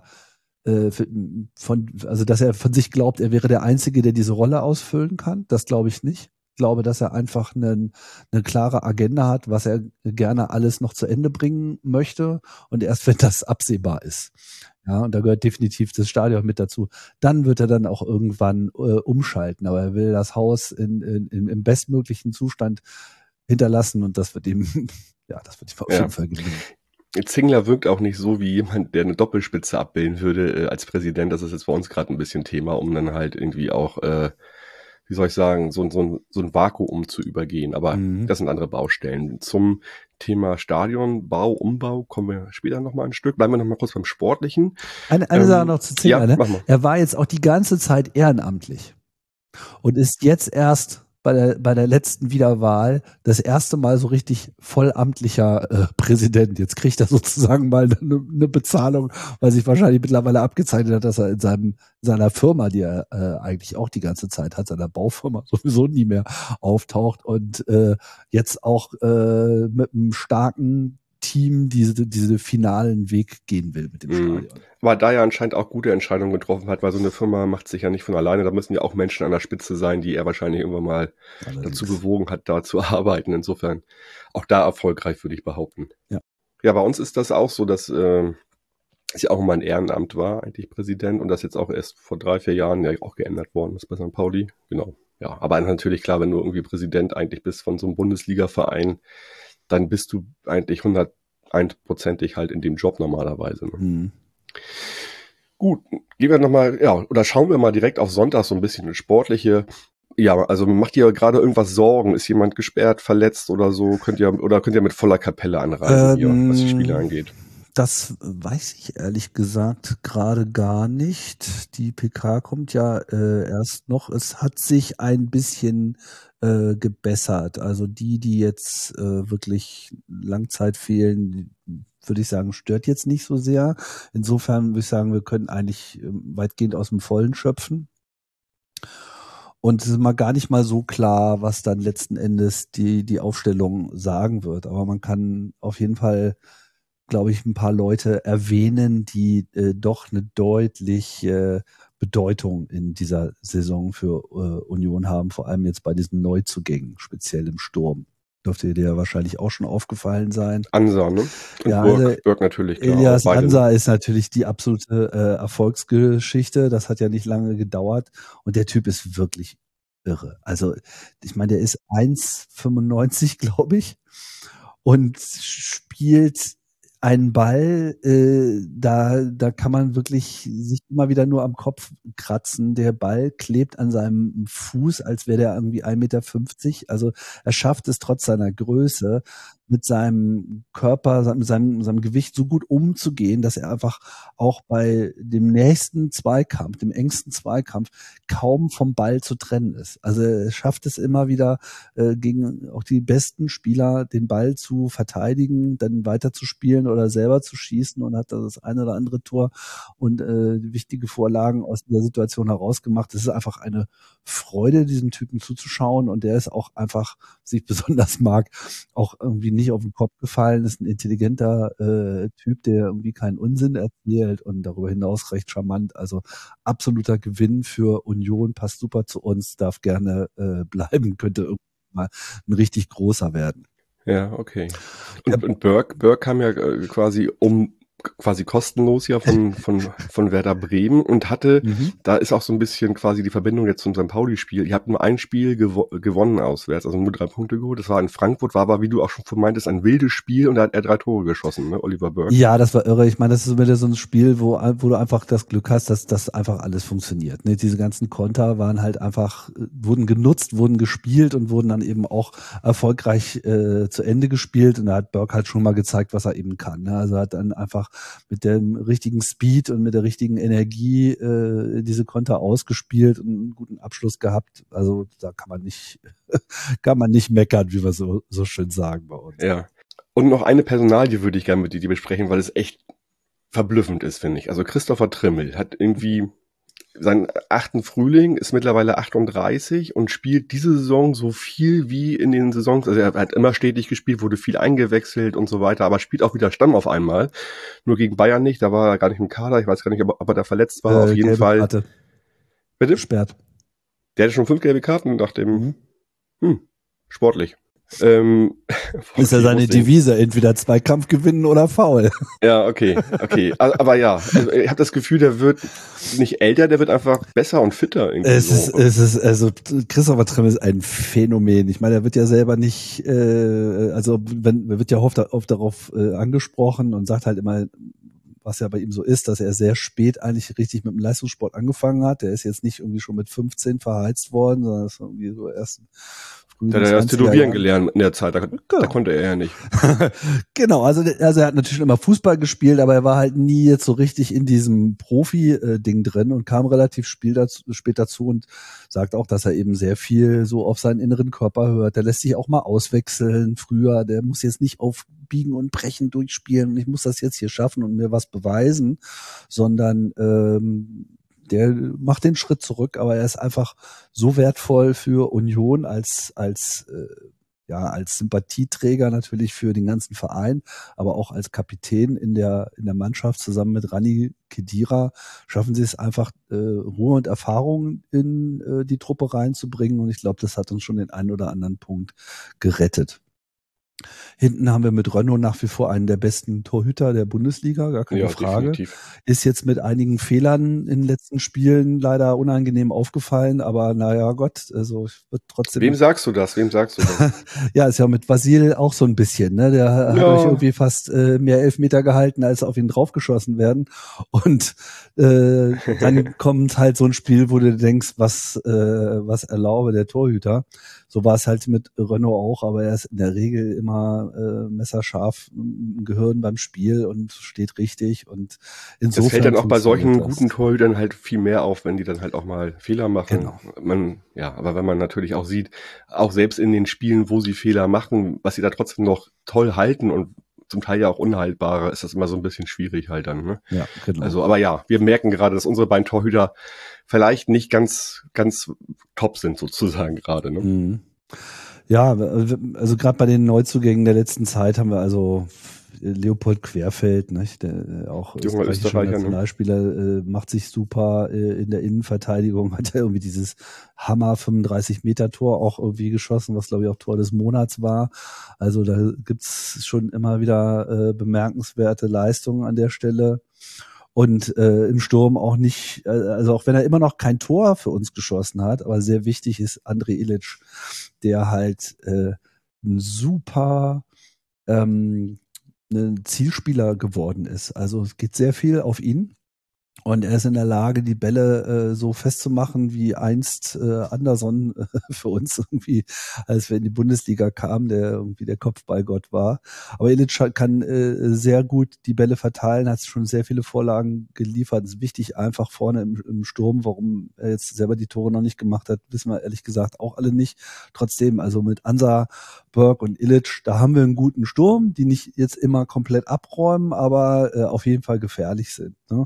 also dass er von sich glaubt, er wäre der Einzige, der diese Rolle ausfüllen kann. Das glaube ich nicht. Ich glaube, dass er einfach eine klare Agenda hat, was er gerne alles noch zu Ende bringen möchte und erst wenn das absehbar ist. Ja, und da gehört definitiv das Stadion mit dazu. Dann wird er dann auch irgendwann umschalten, aber er will das Haus im bestmöglichen Zustand hinterlassen und das wird ihm, ja, das wird ihm auf jeden Fall gelingen. Zingler wirkt auch nicht so wie jemand, der eine Doppelspitze abbilden würde als Präsident. Das ist jetzt bei uns gerade ein bisschen Thema, um dann halt irgendwie auch, wie soll ich sagen, so ein Vakuum zu übergehen. Aber das sind andere Baustellen. Zum Thema Stadion, Bau, Umbau kommen wir später nochmal ein Stück. Bleiben wir nochmal kurz beim Sportlichen. Eine Sache noch zu Zingler. Ja, ne? mach mal. Er war jetzt auch die ganze Zeit ehrenamtlich und ist jetzt erst bei der letzten Wiederwahl das erste Mal so richtig vollamtlicher Präsident. Jetzt kriegt er sozusagen mal eine Bezahlung, weil sich wahrscheinlich mittlerweile abgezeichnet hat, dass er in seiner Firma, die er eigentlich auch die ganze Zeit hat, seiner Baufirma sowieso nie mehr auftaucht und jetzt auch mit einem starken Team diese finalen Weg gehen will mit dem Stadion. Aber da ja anscheinend auch gute Entscheidungen getroffen hat, weil so eine Firma macht sich ja nicht von alleine, da müssen ja auch Menschen an der Spitze sein, die er wahrscheinlich irgendwann mal dazu bewogen hat, da zu arbeiten. Insofern auch da erfolgreich, würde ich behaupten. Ja, bei uns ist das auch so, dass es ja auch immer ein Ehrenamt war, eigentlich Präsident, und das jetzt auch erst vor 3-4 Jahren ja auch geändert worden ist bei St. Pauli. Genau. Ja, aber natürlich klar, wenn du irgendwie Präsident eigentlich bist von so einem Bundesliga-Verein, dann bist du eigentlich 101%ig halt in dem Job normalerweise. Ne? Gut, gehen wir nochmal, ja, oder schauen wir mal direkt auf Sonntag so ein bisschen ins Sportliche. Ja, also macht ihr gerade irgendwas Sorgen? Ist jemand gesperrt, verletzt oder so? Könnt ihr mit voller Kapelle anreisen hier, was die Spiele angeht? Das weiß ich ehrlich gesagt gerade gar nicht. Die PK kommt ja erst noch. Es hat sich ein bisschen gebessert. Also die jetzt wirklich Langzeit fehlen, würde ich sagen, stört jetzt nicht so sehr. Insofern würde ich sagen, wir können eigentlich weitgehend aus dem Vollen schöpfen. Und es ist mal gar nicht mal so klar, was dann letzten Endes die Aufstellung sagen wird. Aber man kann auf jeden Fall, glaube ich, ein paar Leute erwähnen, die doch eine deutliche Bedeutung in dieser Saison für Union haben, vor allem jetzt bei diesen Neuzugängen, speziell im Sturm. Dürfte dir ja wahrscheinlich auch schon aufgefallen sein. Ansa, ne? Und Ja, Burg natürlich. Klar, Elias Ansa ist natürlich die absolute Erfolgsgeschichte. Das hat ja nicht lange gedauert. Und der Typ ist wirklich irre. Also ich meine, der ist 1,95, glaube ich, und spielt einen Ball, da kann man wirklich sich immer wieder nur am Kopf kratzen. Der Ball klebt an seinem Fuß, als wäre der irgendwie 1,50 Meter. Also er schafft es trotz seiner Größe, mit seinem Körper, mit seinem Gewicht so gut umzugehen, dass er einfach auch bei dem nächsten Zweikampf, dem engsten Zweikampf, kaum vom Ball zu trennen ist. Also er schafft es immer wieder, gegen auch die besten Spieler den Ball zu verteidigen, dann weiterzuspielen oder selber zu schießen und hat das eine oder andere Tor und wichtige Vorlagen aus dieser Situation herausgemacht. Es ist einfach eine Freude, diesem Typen zuzuschauen, und der ist auch einfach, was ich besonders mag, auch irgendwie nicht auf den Kopf gefallen, ist ein intelligenter Typ, der irgendwie keinen Unsinn erzählt und darüber hinaus recht charmant. Also absoluter Gewinn für Union, passt super zu uns, darf gerne bleiben, könnte irgendwann mal ein richtig großer werden. Ja, okay. Und Burg kam ja quasi kostenlos ja von Werder Bremen und hatte, da ist auch so ein bisschen quasi die Verbindung jetzt zum St. Pauli-Spiel. Ihr habt nur ein Spiel gewonnen auswärts, also nur 3 Punkte geholt. Das war in Frankfurt, war aber, wie du auch schon meintest, ein wildes Spiel, und da hat er 3 Tore geschossen, ne, Oliver Burg. Ja, das war irre. Ich meine, das ist wieder so ein Spiel, wo du einfach das Glück hast, dass das einfach alles funktioniert. Ne? Diese ganzen Konter waren halt einfach, wurden genutzt, wurden gespielt und wurden dann eben auch erfolgreich zu Ende gespielt. Und da hat Burg halt schon mal gezeigt, was er eben kann. Ne? Also er hat dann einfach mit dem richtigen Speed und mit der richtigen Energie diese Konter ausgespielt und einen guten Abschluss gehabt. Also da kann man nicht meckern, wie wir so schön sagen bei uns. Ja. Und noch eine Personalie würde ich gerne mit dir besprechen, weil es echt verblüffend ist, finde ich. Also Christopher Trimmel hat irgendwie seinen 8. Frühling, ist mittlerweile 38 und spielt diese Saison so viel wie in den Saisons. Also er hat immer stetig gespielt, wurde viel eingewechselt und so weiter, aber spielt auch wieder Stamm auf einmal. Nur gegen Bayern nicht, da war er gar nicht im Kader. Ich weiß gar nicht, ob er da verletzt war. Auf jeden Fall. Karte. Bitte? Sperrt. Der hatte schon 5 gelbe Karten nach dem sportlich. Ist ja seine Devise, entweder Zweikampf gewinnen oder faul. Ja, okay. Aber ja, also ich habe das Gefühl, der wird nicht älter, der wird einfach besser und fitter. Also Christopher Trimmel ist ein Phänomen. Ich meine, er wird ja selber nicht, wird ja oft darauf angesprochen und sagt halt immer, was ja bei ihm so ist, dass er sehr spät eigentlich richtig mit dem Leistungssport angefangen hat. Der ist jetzt nicht irgendwie schon mit 15 verheizt worden, sondern ist irgendwie so erst da hat er erst tätowieren gelernt in der Zeit, da konnte er ja nicht. Genau, also er hat natürlich immer Fußball gespielt, aber er war halt nie jetzt so richtig in diesem Profi-Ding drin und kam relativ spät dazu und sagt auch, dass er eben sehr viel so auf seinen inneren Körper hört. Der lässt sich auch mal auswechseln früher, der muss jetzt nicht auf Biegen und Brechen durchspielen und ich muss das jetzt hier schaffen und mir was beweisen, sondern der macht den Schritt zurück, aber er ist einfach so wertvoll für Union als Sympathieträger natürlich für den ganzen Verein, aber auch als Kapitän in der Mannschaft zusammen mit Rani Khedira schaffen sie es einfach, Ruhe und Erfahrung in die Truppe reinzubringen, und ich glaube, das hat uns schon den einen oder anderen Punkt gerettet. Hinten haben wir mit Renault nach wie vor einen der besten Torhüter der Bundesliga, gar keine Frage. Definitiv. Ist jetzt mit einigen Fehlern in den letzten Spielen leider unangenehm aufgefallen, aber naja, Gott, also ich würde trotzdem. Wem sagst du das? Ja, ist ja mit Vasil auch so ein bisschen, ne? Der hat euch irgendwie fast mehr Elfmeter gehalten, als auf ihn draufgeschossen werden. Und dann kommt halt so ein Spiel, wo du denkst, was erlaube der Torhüter. So war es halt mit Renault auch, aber er ist in der Regel immer messerscharf im Gehirn beim Spiel und steht richtig. Und insofern. Das fällt dann auch bei solchen guten Torhütern halt viel mehr auf, wenn die dann halt auch mal Fehler machen. Genau. Aber wenn man natürlich auch sieht, auch selbst in den Spielen, wo sie Fehler machen, was sie da trotzdem noch toll halten und zum Teil ja auch unhaltbare, ist das immer so ein bisschen schwierig halt dann. Ne? Ja, genau. Also, aber ja, wir merken gerade, dass unsere beiden Torhüter vielleicht nicht ganz top sind sozusagen gerade. Ne? Mhm. Ja, also gerade bei den Neuzugängen der letzten Zeit haben wir also Leopold Querfeld, nicht? Der auch österreichischer Nationalspieler, macht sich super in der Innenverteidigung, hat ja irgendwie dieses Hammer 35-Meter-Tor auch irgendwie geschossen, was glaube ich auch Tor des Monats war. Also da gibt's schon immer wieder bemerkenswerte Leistungen an der Stelle. Und im Sturm auch nicht, also auch wenn er immer noch kein Tor für uns geschossen hat, aber sehr wichtig ist André Ilic, der halt ein super ein Zielspieler geworden ist. Also es geht sehr viel auf ihn. Und er ist in der Lage, die Bälle so festzumachen, wie einst Anderson für uns irgendwie, als wir in die Bundesliga kamen, der irgendwie der Kopfballgott war. Aber Ilic kann sehr gut die Bälle verteilen, hat schon sehr viele Vorlagen geliefert. Das ist wichtig einfach vorne im Sturm. Warum er jetzt selber die Tore noch nicht gemacht hat, wissen wir ehrlich gesagt auch alle nicht. Trotzdem, also mit Ansa, Burke und Ilic, da haben wir einen guten Sturm, die nicht jetzt immer komplett abräumen, aber auf jeden Fall gefährlich sind. Ne?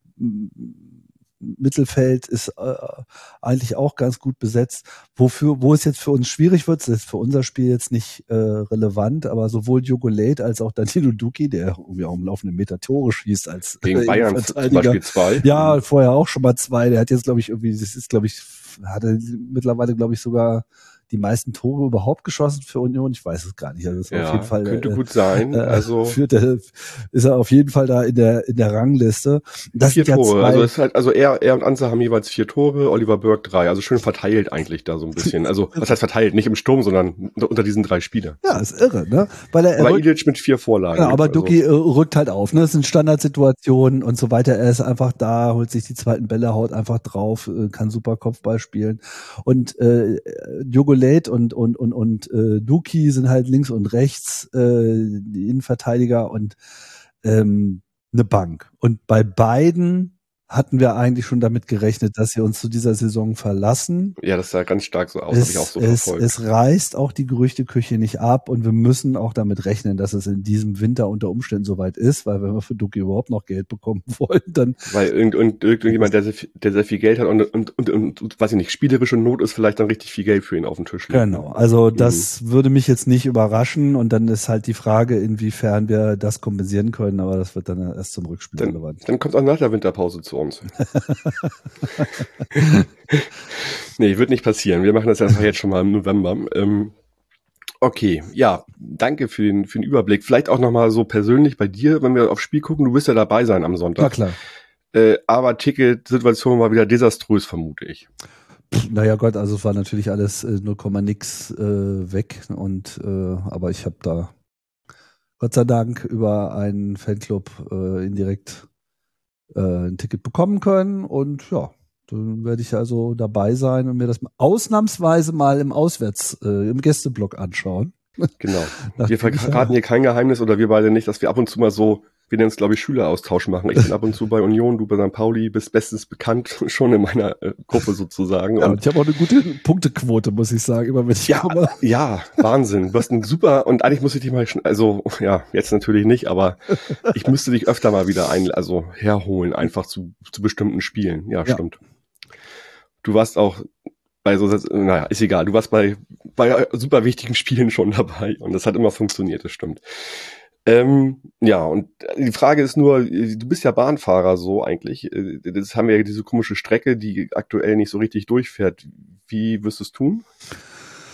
Mittelfeld ist eigentlich auch ganz gut besetzt. Wo es jetzt für uns schwierig wird, das ist für unser Spiel jetzt nicht relevant, aber sowohl Diogo Late als auch Danilo Duki, der irgendwie auch im laufenden Meter Tore schießt als gegen Bayern zum Beispiel 2. Ja, vorher auch schon mal 2. Der hat jetzt, glaube ich, hat er mittlerweile, glaube ich, sogar die meisten Tore überhaupt geschossen für Union. Ich weiß es gar nicht. Also das ja, auf jeden Fall, könnte gut sein. Also ist er auf jeden Fall da in der Rangliste. Das 4 Tore. Also es ist halt, also er und Ansa haben jeweils 4 Tore, Oliver Burke 3. Also schön verteilt eigentlich da so ein bisschen. Also was heißt verteilt? Nicht im Sturm, sondern unter diesen 3 Spielern. Ja, ist irre, ne? Aber Ilic mit 4 Vorlagen. Ja, aber Duki rückt halt auf, ne? Das sind Standardsituationen und so weiter. Er ist einfach da, holt sich die zweiten Bälle, haut einfach drauf, kann super Kopfball spielen. Und Diogo Late und Duki sind halt links und rechts die Innenverteidiger und eine Bank. Und bei beiden hatten wir eigentlich schon damit gerechnet, dass sie uns zu dieser Saison verlassen. Ja, das sah ganz stark so aus, habe ich auch so verfolgt. Es reißt auch die Gerüchteküche nicht ab und wir müssen auch damit rechnen, dass es in diesem Winter unter Umständen soweit ist, weil wenn wir für Duki überhaupt noch Geld bekommen wollen, dann... Weil irgendjemand, der sehr viel Geld hat und weiß ich nicht, spielerische Not ist, vielleicht dann richtig viel Geld für ihn auf den Tisch legen. Genau, also das würde mich jetzt nicht überraschen und dann ist halt die Frage, inwiefern wir das kompensieren können, aber das wird dann erst zum Rückspiel relevant. Dann kommt auch nach der Winterpause zu uns. Nee, wird nicht passieren. Wir machen das einfach jetzt schon mal im November. Okay, ja, danke für den Überblick. Vielleicht auch nochmal so persönlich bei dir, wenn wir aufs Spiel gucken, du wirst ja dabei sein am Sonntag. Ja, klar. Aber Ticket-Situation war wieder desaströs, vermute ich. Naja Gott, also es war natürlich alles 0,nix weg und aber ich habe da Gott sei Dank über einen Fanclub indirekt ein Ticket bekommen können und ja, dann werde ich also dabei sein und mir das ausnahmsweise mal im Gästeblock anschauen. Genau. Wir verraten hier kein Geheimnis oder wir beide nicht, dass wir ab und zu mal so, wir nennen es glaube ich Schüleraustausch machen. Ich bin ab und zu bei Union, du bei St. Pauli, bist bestens bekannt schon in meiner Gruppe sozusagen. Ja, und ich habe auch eine gute Punktequote, muss ich sagen, immer wenn ich komme. Ja, Wahnsinn. Du hast einen super, und eigentlich muss ich dich mal, also ja, jetzt natürlich nicht, aber ich müsste dich öfter mal wieder herholen, einfach zu bestimmten Spielen. Ja, stimmt. Du warst auch bei ist egal, du warst bei super wichtigen Spielen schon dabei und das hat immer funktioniert, das stimmt. Ja, und die Frage ist nur, du bist ja Bahnfahrer so eigentlich, das haben wir ja diese komische Strecke, die aktuell nicht so richtig durchfährt. Wie wirst du es tun?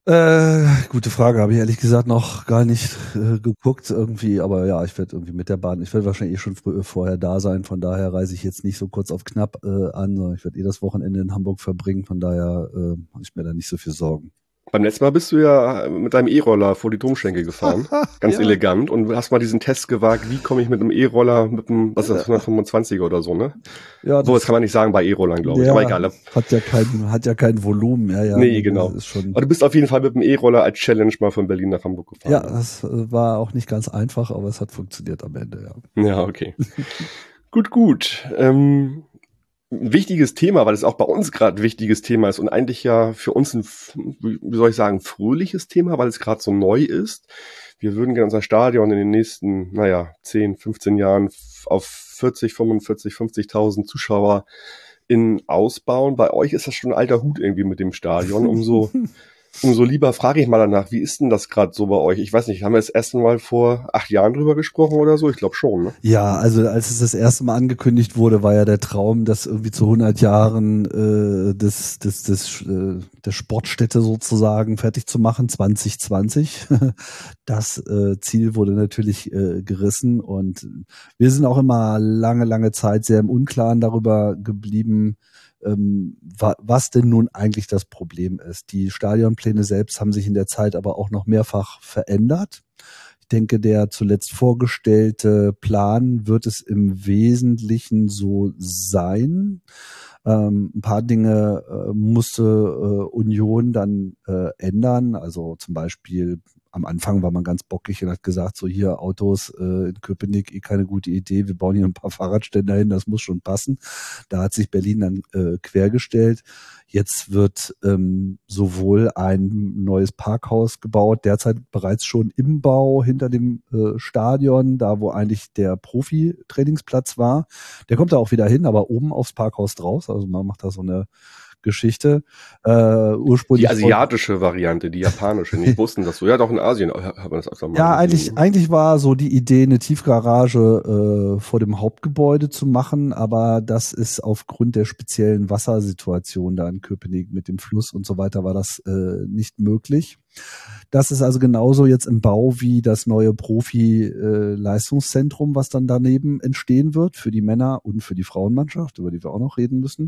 Gute Frage, habe ich ehrlich gesagt noch gar nicht geguckt irgendwie, aber ja, ich werde irgendwie mit der Bahn, ich werde wahrscheinlich schon vorher da sein, von daher reise ich jetzt nicht so kurz auf knapp an, sondern ich werde das Wochenende in Hamburg verbringen, von daher mache ich mir da nicht so viel Sorgen. Beim letzten Mal bist du ja mit deinem E-Roller vor die Domschenke gefahren. Ganz Ja. elegant. Und hast mal diesen Test gewagt, wie komme ich mit einem E-Roller, mit einem, was ist das, 125er oder so, ne? Ja, So, das kann man nicht sagen bei E-Rollern, glaube ich. ja, Aber egal. hat ja kein Volumen. Ja, Nee, genau. Das ist schon, Aber du bist auf jeden Fall mit dem E-Roller als Challenge mal von Berlin nach Hamburg gefahren. ja, das war auch nicht ganz einfach, aber es hat funktioniert am Ende, ja. Ja, okay. Gut. Ein wichtiges Thema, weil es auch bei uns gerade ein wichtiges Thema ist und eigentlich ja für uns ein, wie soll ich sagen, fröhliches Thema, weil es gerade so neu ist. Wir würden gerne unser Stadion in den nächsten, 10, 15 Jahren auf 40, 45, 50.000 Zuschauer ausbauen. Bei euch ist das schon ein alter Hut irgendwie mit dem Stadion. Umso lieber frage ich mal danach, wie ist denn das gerade so bei euch? Ich weiß nicht, haben wir das erste Mal vor 8 Jahren drüber gesprochen oder so? Ich glaube schon, ne? Ja, also als es das erste Mal angekündigt wurde, war ja der Traum, dass irgendwie zu 100 Jahren der Sportstätte sozusagen fertig zu machen, 2020. Das Ziel wurde natürlich gerissen und wir sind auch immer lange Zeit sehr im Unklaren darüber geblieben, was denn nun eigentlich das Problem ist. Die Stadionpläne selbst haben sich in der Zeit aber auch noch mehrfach verändert. Ich denke, der zuletzt vorgestellte Plan wird es im Wesentlichen so sein. Ein paar Dinge musste Union dann ändern. Also zum Beispiel am Anfang war man ganz bockig und hat gesagt, so hier Autos in Köpenick, keine gute Idee, wir bauen hier ein paar Fahrradständer hin, das muss schon passen. Da hat sich Berlin dann quergestellt. Jetzt wird sowohl ein neues Parkhaus gebaut, derzeit bereits schon im Bau hinter dem Stadion, da wo eigentlich der Profi-Trainingsplatz war. Der kommt da auch wieder hin, aber oben aufs Parkhaus draus. Also man macht da so eine Geschichte. Ursprünglich die asiatische Variante, die japanische. Nicht wussten das so. Ja, doch in Asien hat man das öfter mal Ja, gesehen. eigentlich war so die Idee, eine Tiefgarage vor dem Hauptgebäude zu machen, aber das ist aufgrund der speziellen Wassersituation da in Köpenick mit dem Fluss und so weiter war das nicht möglich. Das ist also genauso jetzt im Bau wie das neue Profi-Leistungszentrum, was dann daneben entstehen wird für die Männer und für die Frauenmannschaft, über die wir auch noch reden müssen.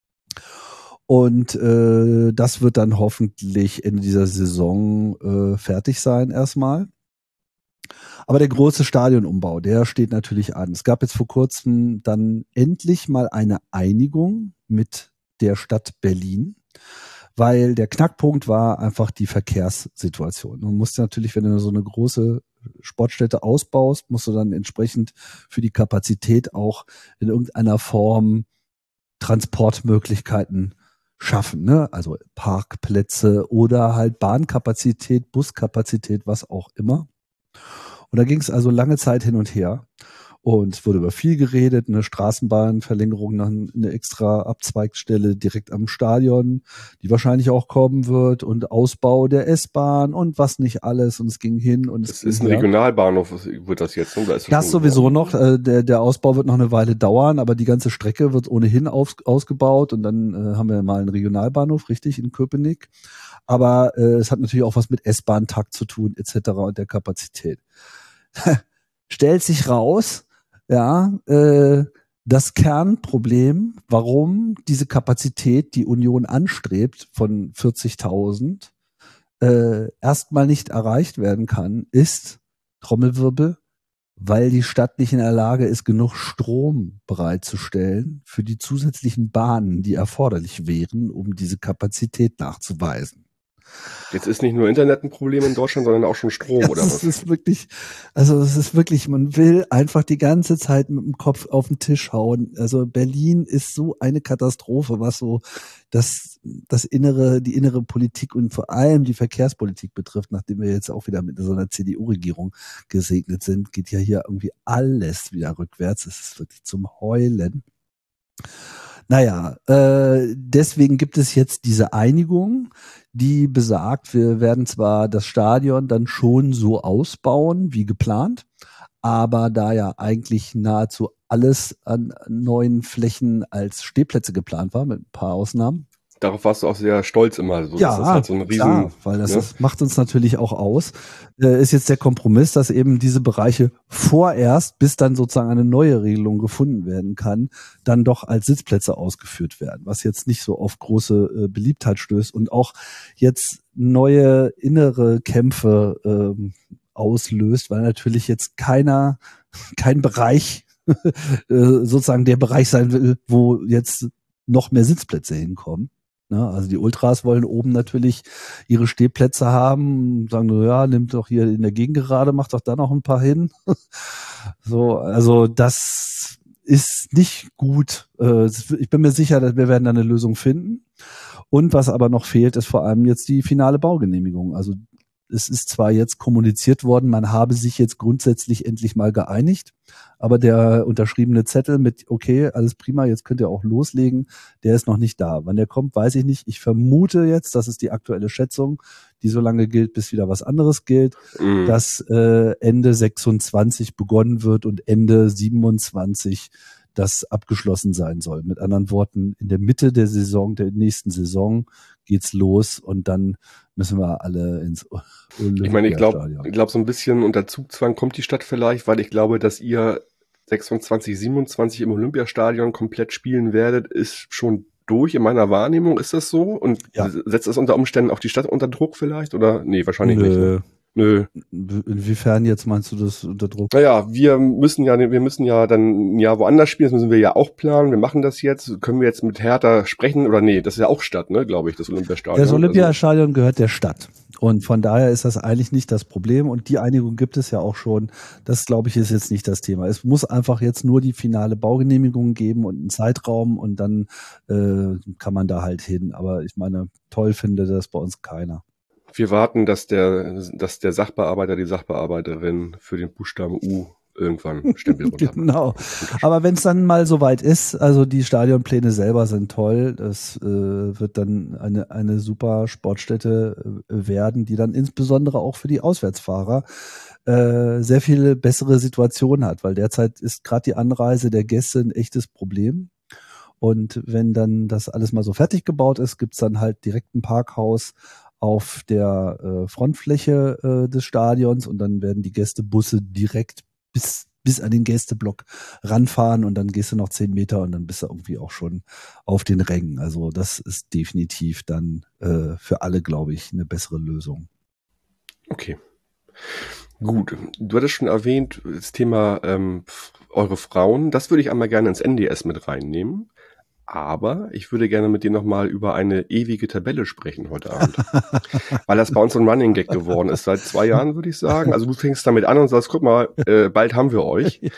Und das wird dann hoffentlich Ende dieser Saison fertig sein erstmal. Aber der große Stadionumbau, der steht natürlich an. Es gab jetzt vor kurzem dann endlich mal eine Einigung mit der Stadt Berlin, weil der Knackpunkt war einfach die Verkehrssituation. Man musste natürlich, wenn du so eine große Sportstätte ausbaust, musst du dann entsprechend für die Kapazität auch in irgendeiner Form Transportmöglichkeiten schaffen, ne? Also Parkplätze oder halt Bahnkapazität, Buskapazität, was auch immer. Und da ging es also lange Zeit hin und her. Und es wurde über viel geredet, eine Straßenbahnverlängerung, eine extra Abzweigstelle direkt am Stadion, die wahrscheinlich auch kommen wird und Ausbau der S-Bahn und was nicht alles. Und es ging hin und es ist ein Regionalbahnhof, wird das jetzt, oder ist das sowieso noch. Der Ausbau wird noch eine Weile dauern, aber die ganze Strecke wird ohnehin ausgebaut und dann haben wir mal einen Regionalbahnhof, richtig, in Köpenick. Aber es hat natürlich auch was mit S-Bahn-Takt zu tun, etc. und der Kapazität. Stellt sich raus, ja, das Kernproblem, warum diese Kapazität, die Union anstrebt von 40.000, erstmal nicht erreicht werden kann, ist, Trommelwirbel, weil die Stadt nicht in der Lage ist, genug Strom bereitzustellen für die zusätzlichen Bahnen, die erforderlich wären, um diese Kapazität nachzuweisen. Jetzt ist nicht nur Internet ein Problem in Deutschland, sondern auch schon Strom, oder was? Es ist wirklich, man will einfach die ganze Zeit mit dem Kopf auf den Tisch hauen. Also Berlin ist so eine Katastrophe, was so die innere Politik und vor allem die Verkehrspolitik betrifft, nachdem wir jetzt auch wieder mit so einer CDU-Regierung gesegnet sind, geht ja hier irgendwie alles wieder rückwärts. Es ist wirklich zum Heulen. Naja, deswegen gibt es jetzt diese Einigung, die besagt, wir werden zwar das Stadion dann schon so ausbauen wie geplant, aber da ja eigentlich nahezu alles an neuen Flächen als Stehplätze geplant war, mit ein paar Ausnahmen. darauf warst du auch sehr stolz immer. So. Ja, das ist halt so ein Riesen, klar, weil das macht uns natürlich auch aus. Ist jetzt der Kompromiss, dass eben diese Bereiche vorerst, bis dann sozusagen eine neue Regelung gefunden werden kann, dann doch als Sitzplätze ausgeführt werden, was jetzt nicht so auf große Beliebtheit stößt und auch jetzt neue innere Kämpfe auslöst, weil natürlich jetzt kein Bereich sozusagen der Bereich sein will, wo jetzt noch mehr Sitzplätze hinkommen. Ne? Also die Ultras wollen oben natürlich ihre Stehplätze haben, sagen so, ja, nimmt doch hier in der Gegengerade, macht doch da noch ein paar hin. So, also das ist nicht gut. Ich bin mir sicher, dass wir werden da eine Lösung finden. Und was aber noch fehlt, ist vor allem jetzt die finale Baugenehmigung. Also es ist zwar jetzt kommuniziert worden, man habe sich jetzt grundsätzlich endlich mal geeinigt, aber der unterschriebene Zettel mit, okay, alles prima, jetzt könnt ihr auch loslegen, der ist noch nicht da. Wann der kommt, weiß ich nicht. Ich vermute jetzt, das ist die aktuelle Schätzung, die so lange gilt, bis wieder was anderes gilt, dass Ende 26 begonnen wird und Ende 27 das abgeschlossen sein soll. Mit anderen Worten, in der Mitte der Saison, der nächsten Saison geht's los und dann müssen wir alle ins Olympiastadion. Ich meine, ich glaube, so ein bisschen unter Zugzwang kommt die Stadt vielleicht, weil ich glaube, dass ihr 26, 27 im Olympiastadion komplett spielen werdet, ist schon durch in meiner Wahrnehmung. Ist das so? Und setzt das unter Umständen auch die Stadt unter Druck vielleicht? Oder? Nee, wahrscheinlich nicht. Ne? Nö. Inwiefern jetzt meinst du das unter Druck? Naja, wir müssen ja dann ein Jahr woanders spielen, das müssen wir ja auch planen, wir machen das jetzt. Können wir jetzt mit Hertha sprechen oder nee, das ist ja auch Stadt, ne, glaube ich, das Olympiastadion. Das Olympiastadion gehört der Stadt. Und von daher ist das eigentlich nicht das Problem und die Einigung gibt es ja auch schon. Das, glaube ich, ist jetzt nicht das Thema. Es muss einfach jetzt nur die finale Baugenehmigung geben und einen Zeitraum und dann kann man da halt hin. Aber ich meine, toll finde das bei uns keiner. Wir warten, dass der Sachbearbeiter, die Sachbearbeiterin für den Buchstaben U irgendwann Stempel runter. Genau. Aber wenn es dann mal soweit ist, also die Stadionpläne selber sind toll, das wird dann eine super Sportstätte werden, die dann insbesondere auch für die Auswärtsfahrer sehr viele bessere Situationen hat, weil derzeit ist gerade die Anreise der Gäste ein echtes Problem. Und wenn dann das alles mal so fertig gebaut ist, gibt's dann halt direkt ein Parkhaus auf der Frontfläche des Stadions und dann werden die Gästebusse direkt bis an den Gästeblock ranfahren und dann gehst du noch 10 Meter und dann bist du irgendwie auch schon auf den Rängen. Also das ist definitiv dann für alle, glaube ich, eine bessere Lösung. Okay. Gut, du hattest schon erwähnt, das Thema eure Frauen, das würde ich einmal gerne ins NDS mit reinnehmen. Aber ich würde gerne mit dir nochmal über eine ewige Tabelle sprechen heute Abend. Weil das bei uns so ein Running Gag geworden ist. Seit 2 Jahren, würde ich sagen. Also du fängst damit an und sagst, guck mal, bald haben wir euch. Ja.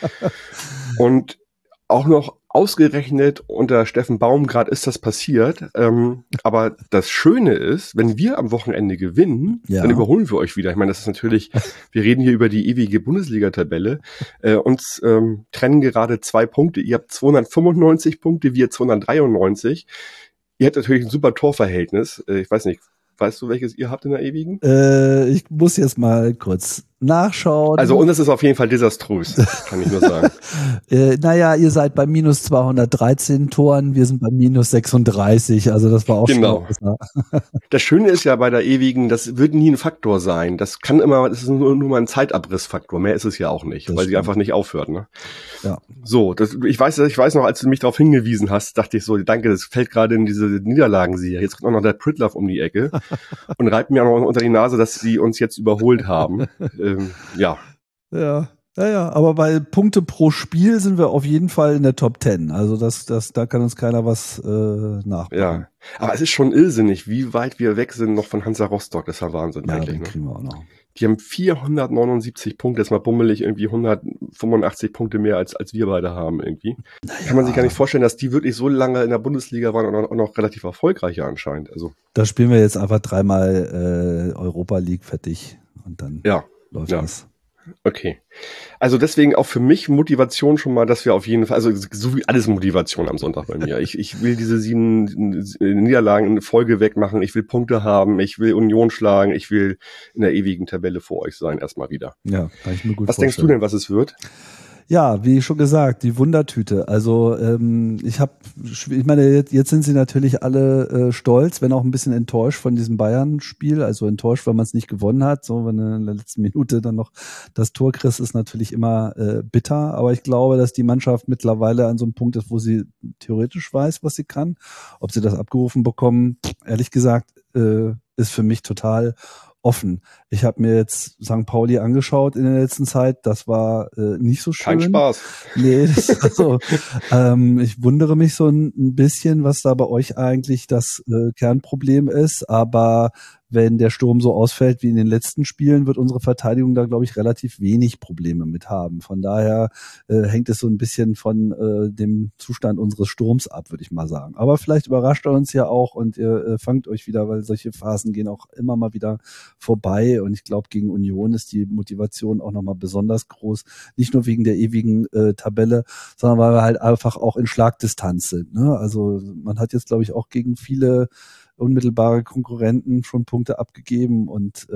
Und auch noch ausgerechnet unter Steffen Baumgart ist das passiert. Aber das Schöne ist, wenn wir am Wochenende gewinnen, dann überholen wir euch wieder. Ich meine, das ist natürlich, wir reden hier über die ewige Bundesliga-Tabelle. Uns trennen gerade 2 Punkte. Ihr habt 295 Punkte, wir 293. Ihr habt natürlich ein super Torverhältnis. Ich weiß nicht, weißt du, welches ihr habt in der ewigen? Ich muss jetzt mal kurz nachschauen. Also uns ist es auf jeden Fall desaströs, kann ich nur sagen. Naja, ihr seid bei minus 213 Toren, wir sind bei minus 36, also das war auch genau. Schon Das Schöne ist ja bei der ewigen, das wird nie ein Faktor sein. Das ist nur mal ein Zeitabrissfaktor, mehr ist es ja auch nicht, weil sie einfach nicht aufhört. Ne? Ja. So, ich weiß noch, als du mich darauf hingewiesen hast, dachte ich so, danke, das fällt gerade in diese Niederlagenserie. Jetzt kommt auch noch der Pritlove um die Ecke und reibt mir auch noch unter die Nase, dass sie uns jetzt überholt haben. Ja. Ja, aber bei Punkte pro Spiel sind wir auf jeden Fall in der Top 10. Also da kann uns keiner was nachmachen. Ja, aber es ist schon irrsinnig, wie weit wir weg sind noch von Hansa Rostock. Das ist ja Wahnsinn eigentlich. Den kriegen wir auch noch. Die haben 479 Punkte, das ist mal bummelig irgendwie 185 Punkte mehr als wir beide haben irgendwie. Naja. Kann man sich gar nicht vorstellen, dass die wirklich so lange in der Bundesliga waren und auch noch relativ erfolgreich anscheinend. Also da spielen wir jetzt einfach 3-mal Europa League fertig und dann läuft das. Okay. Also deswegen auch für mich Motivation schon mal, dass wir auf jeden Fall, also so wie alles Motivation am Sonntag bei mir. Ich will diese 7 Niederlagen in Folge wegmachen, ich will Punkte haben, ich will Union schlagen, ich will in der ewigen Tabelle vor euch sein, erstmal wieder. Ja, kann ich mir gut vorstellen. Was denkst du denn, was es wird? Ja, wie schon gesagt, die Wundertüte. Also ich meine, jetzt sind sie natürlich alle stolz, wenn auch ein bisschen enttäuscht von diesem Bayern-Spiel. Also enttäuscht, weil man es nicht gewonnen hat. So, wenn du in der letzten Minute dann noch das Tor kriegst, ist natürlich immer bitter. Aber ich glaube, dass die Mannschaft mittlerweile an so einem Punkt ist, wo sie theoretisch weiß, was sie kann. Ob sie das abgerufen bekommen, ehrlich gesagt, ist für mich total offen. Ich habe mir jetzt St. Pauli angeschaut in der letzten Zeit. Das war nicht so schön. Kein Spaß. Nee, ich wundere mich so ein bisschen, was da bei euch eigentlich das Kernproblem ist. Aber wenn der Sturm so ausfällt wie in den letzten Spielen, wird unsere Verteidigung da, glaube ich, relativ wenig Probleme mit haben. Von daher hängt es so ein bisschen von dem Zustand unseres Sturms ab, würde ich mal sagen. Aber vielleicht überrascht er uns ja auch und ihr fangt euch wieder, weil solche Phasen gehen auch immer mal wieder vorbei. Und ich glaube, gegen Union ist die Motivation auch nochmal besonders groß. Nicht nur wegen der ewigen Tabelle, sondern weil wir halt einfach auch in Schlagdistanz sind. Ne? Also man hat jetzt, glaube ich, auch gegen viele unmittelbare Konkurrenten schon Punkte abgegeben und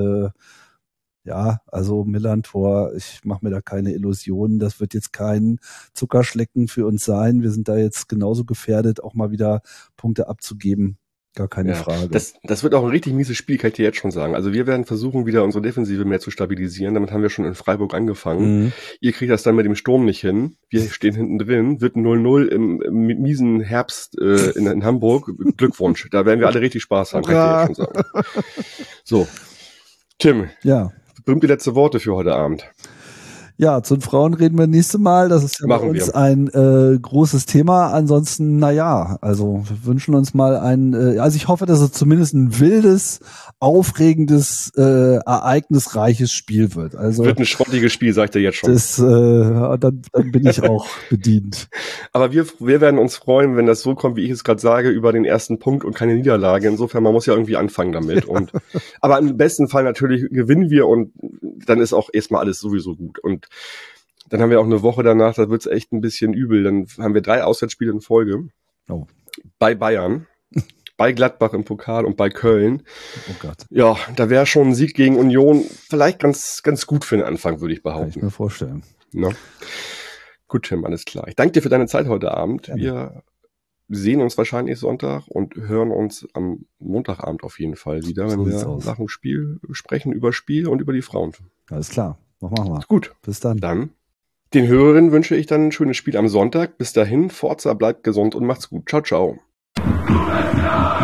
ja, also Millern-Tor, ich mache mir da keine Illusionen. Das wird jetzt kein Zuckerschlecken für uns sein. Wir sind da jetzt genauso gefährdet, auch mal wieder Punkte abzugeben. Gar keine Frage. Das wird auch ein richtig mieses Spiel, kann ich dir jetzt schon sagen. Also wir werden versuchen, wieder unsere Defensive mehr zu stabilisieren. Damit haben wir schon in Freiburg angefangen. Mhm. Ihr kriegt das dann mit dem Sturm nicht hin. Wir stehen hinten drin. Wird ein 0-0 im miesen Herbst in Hamburg. Glückwunsch. Da werden wir alle richtig Spaß haben, kann ich dir jetzt schon sagen. So, Tim. Ja. Berühmte letzte Worte für heute Abend. Ja, zu den Frauen reden wir nächste Mal. Das ist ja bei uns ein großes Thema. Ansonsten, also wir wünschen uns mal also ich hoffe, dass es zumindest ein wildes, aufregendes, ereignisreiches Spiel wird. Also wird ein schrottiges Spiel, sagt er jetzt schon. Dann bin ich auch bedient. Aber wir werden uns freuen, wenn das so kommt, wie ich es gerade sage, über den ersten Punkt und keine Niederlage. Insofern, man muss ja irgendwie anfangen damit. Aber im besten Fall natürlich gewinnen wir und dann ist auch erstmal alles sowieso gut. Und dann haben wir auch eine Woche danach, da wird's echt ein bisschen übel. Dann haben wir 3 Auswärtsspiele in Folge. Oh. Bei Bayern, bei Gladbach im Pokal und bei Köln. Oh Gott. Ja, da wäre schon ein Sieg gegen Union vielleicht ganz, ganz gut für den Anfang, würde ich behaupten. Kann ich mir vorstellen. Ja. Gut, Tim, alles klar. Ich danke dir für deine Zeit heute Abend. Gerne. Wir sehen uns wahrscheinlich Sonntag und hören uns am Montagabend auf jeden Fall wieder, wenn wir nach dem Spiel sprechen, über Spiel und über die Frauen. Alles klar. Machen wir. Gut. Bis dann. Dann den Hörerinnen wünsche ich dann ein schönes Spiel am Sonntag. Bis dahin, Forza, bleibt gesund und macht's gut. Ciao, ciao.